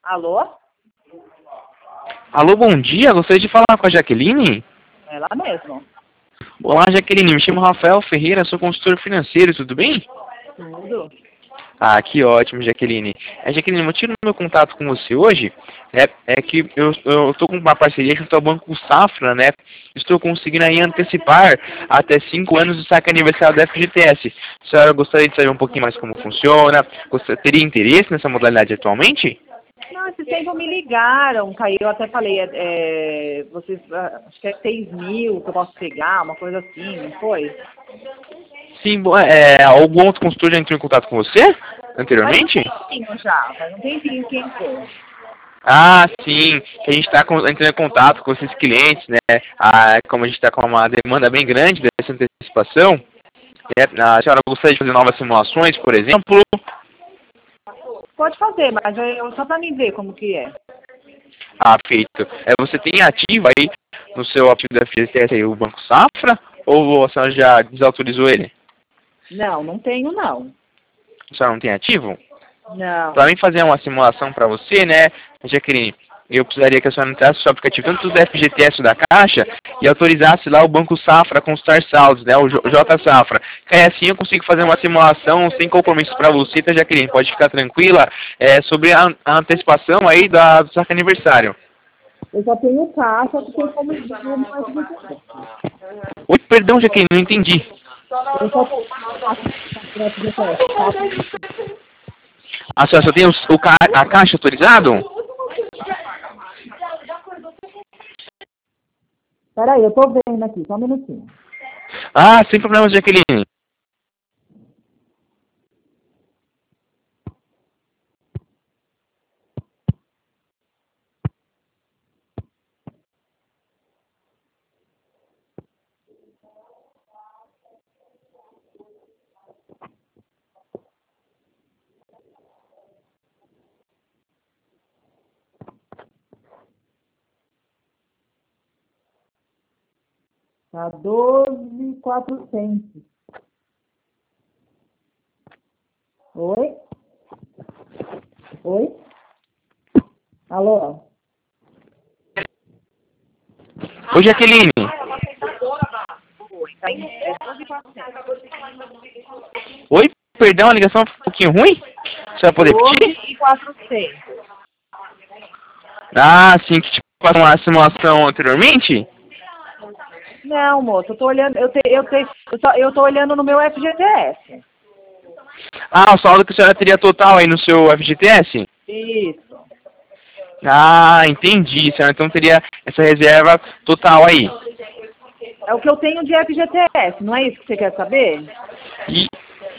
Alô? Alô, bom dia. Gostaria de falar com a Jaqueline? É lá mesmo. Olá, Jaqueline. Me chamo Rafael Ferreira, sou consultor financeiro, tudo bem? Tudo. Ah, que ótimo, Jaqueline. Jaqueline, o motivo do meu contato com você hoje é que eu estou com uma parceria junto ao Banco Safra, né? Estou conseguindo aí antecipar até 5 anos do saque aniversário da FGTS. A senhora gostaria de saber um pouquinho mais como funciona? Teria interesse nessa modalidade atualmente? Não, esses tempos me ligaram, Caio, eu até falei, vocês, acho que é 6 mil que eu posso pegar, uma coisa assim, não foi? Sim, algum outro consultor já entrou em contato com você anteriormente? Faz um tempinho que entrou. Ah, sim. A gente está entrando em contato com esses clientes, né? Como a gente está com uma demanda bem grande dessa antecipação, a senhora gostaria de fazer novas simulações, por exemplo? Pode fazer, mas só para mim ver como que é. Ah, feito. Você tem ativo aí no seu aplicativo da FGTS aí, o Banco Safra, ou a senhora já desautorizou ele? Não tenho não. A senhora não tem ativo? Não. Para mim fazer uma simulação para você, né, Jaqueline, eu precisaria que a senhora entrasse no seu aplicativo tanto do FGTS da Caixa e autorizasse lá o Banco Safra a consultar saldos, né, o J Safra. Aí assim eu consigo fazer uma simulação sem compromisso para você, tá, Jaqueline? Pode ficar tranquila sobre a antecipação aí do saque aniversário. Eu só tenho caixa que tem como ir no FGTS. Oi, perdão, Jaqueline, não entendi. Eu só tenho caixa. A senhora só tem a Caixa autorizado? Peraí, eu tô vendo aqui, só um minutinho. Ah, sem problemas, Jaqueline. Tá 12.400. Oi? Oi? Alô? Oi, Jaqueline. Oi, perdão, a ligação ficou um pouquinho ruim? Você vai poder repetir? 12.400. Ah, sim, que te passou uma simulação anteriormente? Não, moço, eu tô olhando, eu tô olhando no meu FGTS. Ah, o saldo que a senhora teria total aí no seu FGTS? Isso. Ah, entendi. A senhora então teria essa reserva total aí. É o que eu tenho de FGTS, não é isso que você quer saber? E...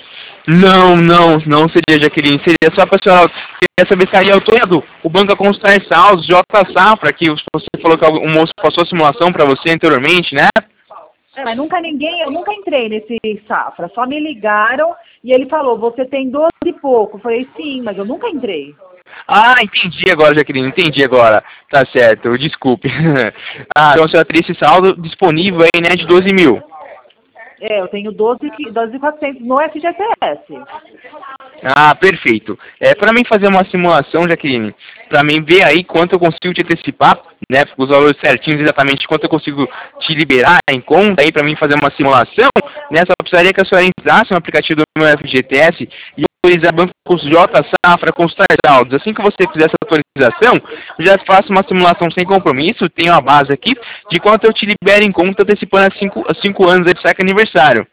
Não seria, Jaqueline. Seria só para a senhora queria saber se aí autorizado o banco a consultar saldos, J Safra, que você falou que o moço passou a simulação para você anteriormente, né? Mas eu nunca entrei nesse Safra, só me ligaram e ele falou, você tem 12 e pouco. Eu falei, sim, mas eu nunca entrei. Ah, entendi agora, Jaqueline, entendi agora. Tá certo, desculpe. Então a senhora teria esse saldo disponível aí, né, de 12 mil. Eu tenho 12.400 no FGTS. Ah, perfeito. Para mim fazer uma simulação, Jaqueline, para mim ver aí quanto eu consigo te antecipar, né, os valores certinhos exatamente quanto eu consigo te liberar em conta aí para mim fazer uma simulação, né, só precisaria que a senhora entrasse no aplicativo do meu FGTS e autorizar bancos J Safra consultar saldos. Assim que você fizer essa autorização, eu já faço uma simulação sem compromisso, tenho a base aqui de quanto eu te libero em conta antecipando a 5 anos de saque aniversário.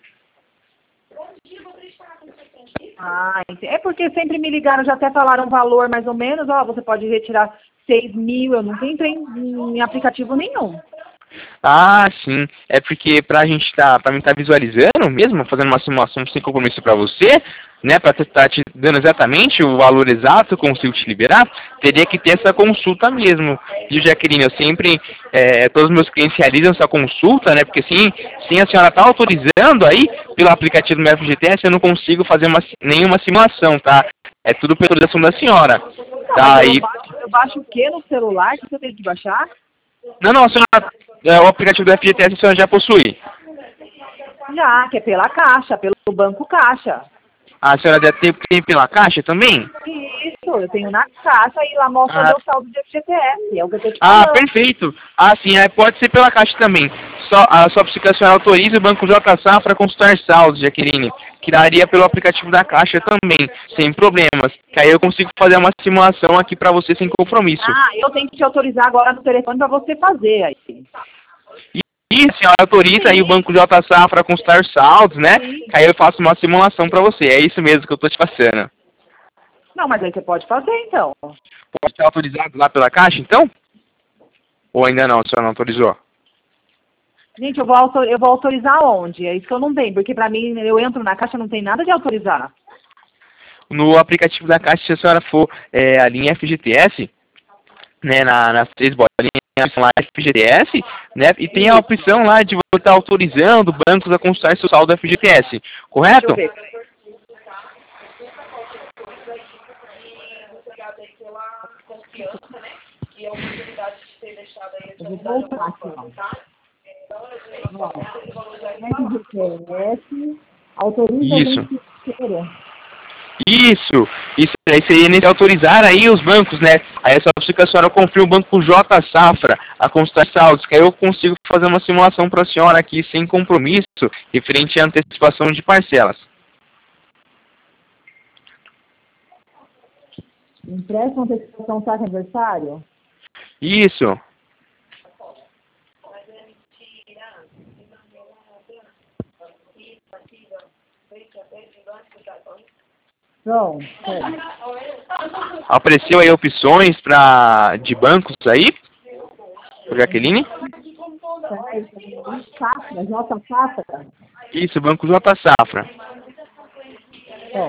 É porque sempre me ligaram, já até falaram um valor mais ou menos, você pode retirar 6 mil, eu nunca entrei em aplicativo nenhum. Ah, sim. É porque pra mim tá visualizando mesmo, fazendo uma simulação sem compromisso pra você, né, pra estar te dando exatamente o valor exato que eu consigo te liberar, teria que ter essa consulta mesmo. E, Jaqueline, eu sempre, todos os meus clientes realizam essa consulta, né, porque sim, a senhora tá autorizando aí, pelo aplicativo do meu FGTS, eu não consigo fazer nenhuma simulação, tá? É tudo pela autorização da senhora. Tá, aí... Eu baixo o que no celular que você tem que baixar? Não, a senhora, o aplicativo do FGTS a senhora já possui. Já, que é pela Caixa, pelo Banco Caixa. A senhora deve ter pela Caixa também? Isso. Eu tenho na caixa e lá mostra o meu saldo de FGTS. É o que eu tô te Ah, falando. perfeito. Ah, sim, pode ser pela Caixa também. Só a sua aplicação autoriza o Banco J Safra a consultar saldos, Jaqueline. Que daria pelo aplicativo da Caixa também, sem problemas. Que aí eu consigo fazer uma simulação aqui para você sem compromisso. Ah, eu tenho que te autorizar agora no telefone para você fazer aí. E a senhora autoriza aí o Banco J Safra a consultar saldos, né? Sim. Que aí eu faço uma simulação para você. É isso mesmo que eu tô te passando. Não, mas aí você pode fazer então. Pode ser autorizado lá pela Caixa, então? Ou ainda não, a senhora não autorizou? Gente, eu vou autorizar onde? É isso que eu não tenho, porque pra mim, eu entro na caixa, não tem nada de autorizar. No aplicativo da Caixa, se a senhora for a linha FGTS, né, nas 3 bolinhas lá FGTS, né, e tem a opção lá de você estar autorizando bancos a consultar seu saldo FGTS, correto? Deixa eu ver. Eu vou voltar aqui, ó. FGTS, autoriza Isso. o beneficiário. Isso aí seria nesse autorizar aí os bancos, né? Aí é só que a senhora confirma o Banco J Safra a consultar saldos, que aí eu consigo fazer uma simulação para a senhora aqui sem compromisso, referente à antecipação de parcelas. Empréstimo, antecipação, taxa aniversário? Isso. Não, Apareceu aí opções de bancos aí, Jaqueline? Safra, J Safra? Isso, Banco J Safra. Bom.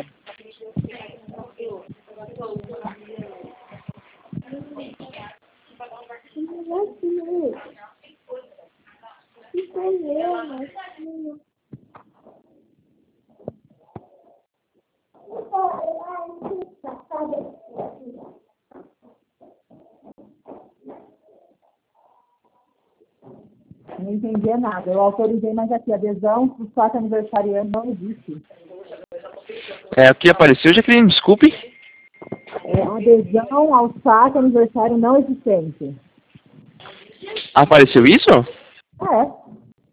Não entendi nada. Eu autorizei, mas aqui, adesão do saque aniversariante não existe. O que apareceu, Jaqueline? Desculpe. Adesão ao saque aniversário não existente. Apareceu isso? É.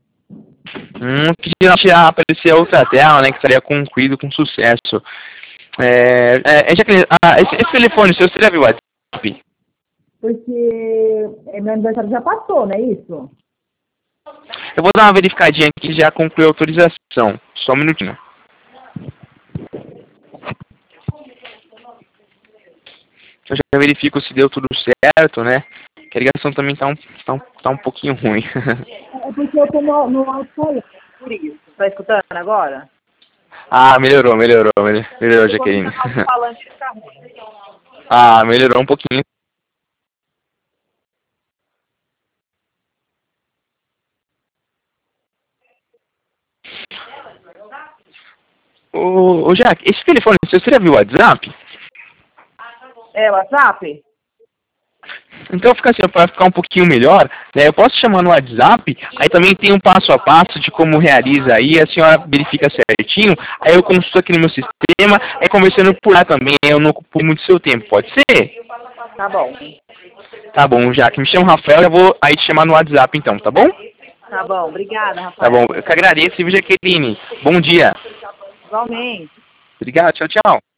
Que já aparecia outra tela, né, que estaria concluído com sucesso. Jaqueline, esse telefone seu, você já viu o WhatsApp? Porque meu aniversário já passou, não é isso? Eu vou dar uma verificadinha aqui e já concluiu a autorização. Só um minutinho. Eu já verifico se deu tudo certo, né? Que a ligação também tá um pouquinho ruim. É porque eu tô no alto-falante, por isso. Tá escutando agora? Ah, melhorou, Jaqueline. Alto-falante fica ruim. Ah, melhorou um pouquinho. Ô Jaque, esse telefone, você já viu o WhatsApp? WhatsApp? Então fica assim, para ficar um pouquinho melhor, né, eu posso chamar no WhatsApp, aí também tem um passo a passo de como realiza aí, a senhora verifica certinho, aí eu consulto aqui no meu sistema, aí conversando por lá também, eu não ocupo muito seu tempo, pode ser? Tá bom. Tá bom, Jaque, me chamo Rafael, eu vou aí te chamar no WhatsApp então, tá bom? Tá bom, obrigada, Rafael. Tá bom, eu que agradeço, Jaqueline. Bom dia. Igualmente. Obrigado, tchau, tchau.